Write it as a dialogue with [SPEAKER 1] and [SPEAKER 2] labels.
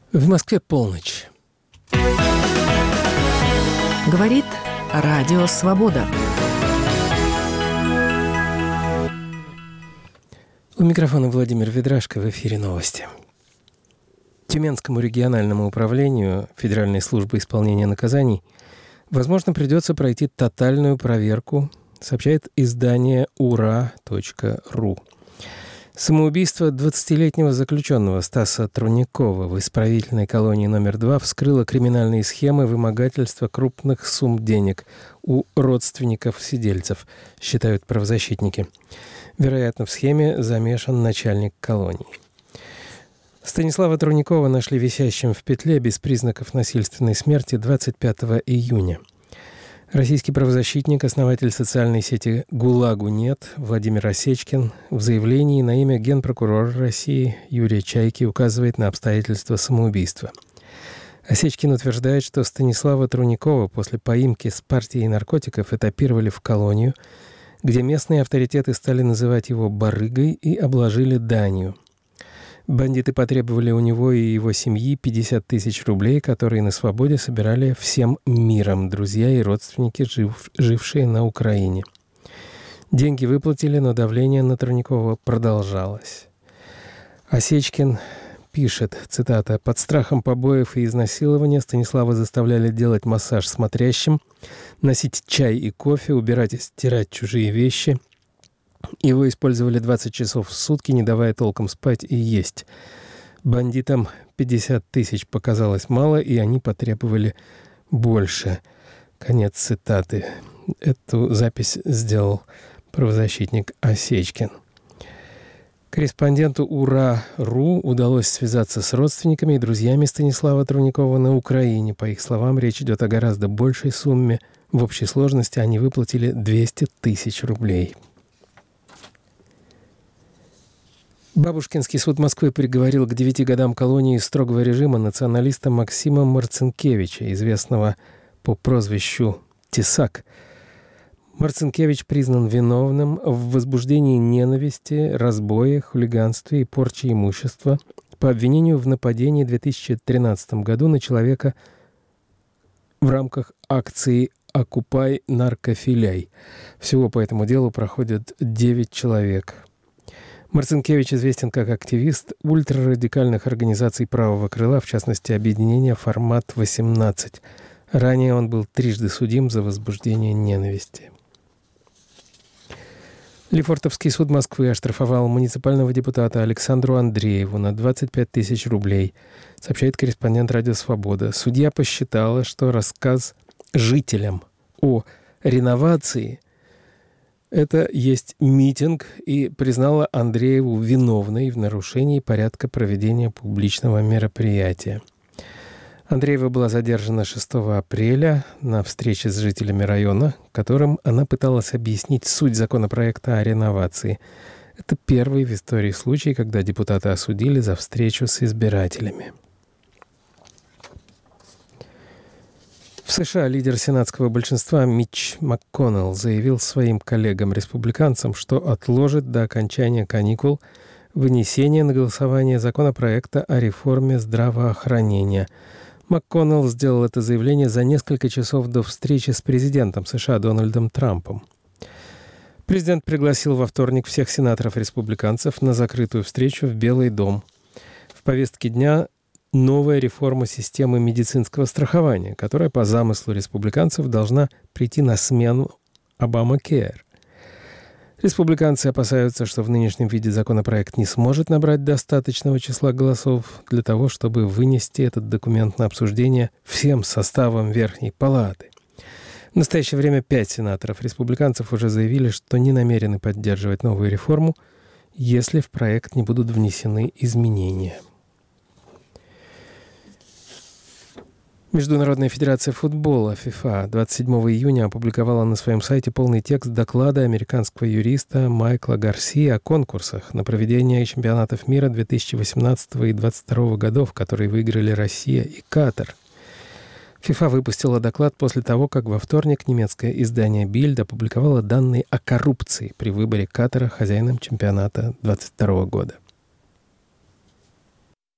[SPEAKER 1] В Москве полночь.
[SPEAKER 2] Говорит Радио Свобода.
[SPEAKER 1] У микрофона Владимир Ведрашко, в эфире новости. Тюменскому региональному управлению Федеральной службы исполнения наказаний, возможно, придется пройти тотальную проверку, сообщает издание ура.ру. Самоубийство 20-летнего заключенного Стаса Трунякова в исправительной колонии номер 2 вскрыло криминальные схемы вымогательства крупных сумм денег у родственников сидельцев, считают правозащитники. Вероятно, в схеме замешан начальник колонии. Станислава Трунякова нашли висящим в петле без признаков насильственной смерти 25 июня. Российский правозащитник, основатель социальной сети «ГУЛАГу нет» Владимир Осечкин в заявлении на имя генпрокурора России Юрия Чайки указывает на обстоятельства самоубийства. Осечкин утверждает, что Станислава Трунякова после поимки с партией наркотиков этапировали в колонию, где местные авторитеты стали называть его барыгой и обложили данью. Бандиты потребовали у него и его семьи 50 тысяч рублей, которые на свободе собирали всем миром, друзья и родственники, жившие на Украине. Деньги выплатили, но давление на Трунякова продолжалось. Осечкин пишет, цитата, «Под страхом побоев и изнасилования Станислава заставляли делать массаж смотрящим, носить чай и кофе, убирать и стирать чужие вещи». Его использовали 20 часов в сутки, не давая толком спать и есть. Бандитам 50 тысяч показалось мало, и они потребовали больше. Конец цитаты. Эту запись сделал правозащитник Осечкин. Корреспонденту Ура.ру удалось связаться с родственниками и друзьями Станислава Трунякова на Украине. По их словам, речь идет о гораздо большей сумме. В общей сложности они выплатили 200 тысяч рублей. Бабушкинский суд Москвы приговорил к 9 годам колонии строгого режима националиста Максима Марцинкевича, известного по прозвищу «Тесак». Марцинкевич признан виновным в возбуждении ненависти, разбое, хулиганстве и порче имущества по обвинению в нападении в 2013 году на человека в рамках акции «Окупай наркофиляй». Всего по этому делу проходят 9 человек. Марцинкевич известен как активист ультрарадикальных организаций правого крыла, в частности, объединения «Формат-18». Ранее он был трижды судим за возбуждение ненависти. Лефортовский суд Москвы оштрафовал муниципального депутата Александру Андрееву на 25 тысяч рублей, сообщает корреспондент «Радио Свобода». Судья посчитала, что рассказ жителям о реновации – это есть митинг, и признала Андрееву виновной в нарушении порядка проведения публичного мероприятия. Андреева была задержана 6 апреля на встрече с жителями района, которым она пыталась объяснить суть законопроекта о реновации. Это первый в истории случай, когда депутата осудили за встречу с избирателями. В США лидер сенатского большинства Митч МакКоннелл заявил своим коллегам-республиканцам, что отложит до окончания каникул вынесение на голосование законопроекта о реформе здравоохранения. МакКоннелл сделал это заявление за несколько часов до встречи с президентом США Дональдом Трампом. Президент пригласил во вторник всех сенаторов-республиканцев на закрытую встречу в Белый дом. В повестке дня новая реформа системы медицинского страхования, которая по замыслу республиканцев должна прийти на смену Обамакер. Республиканцы опасаются, что в нынешнем виде законопроект не сможет набрать достаточного числа голосов для того, чтобы вынести этот документ на обсуждение всем составом Верхней Палаты. В настоящее время 5 сенаторов-республиканцев уже заявили, что не намерены поддерживать новую реформу, если в проект не будут внесены изменения. Международная федерация футбола ФИФА 27 июня опубликовала на своем сайте полный текст доклада американского юриста Майкла Гарсии о конкурсах на проведение чемпионатов мира 2018 и 2022 годов, которые выиграли Россия и Катар. ФИФА выпустила доклад после того, как во вторник немецкое издание «Бильд» опубликовало данные о коррупции при выборе Катара хозяином чемпионата 2022 года.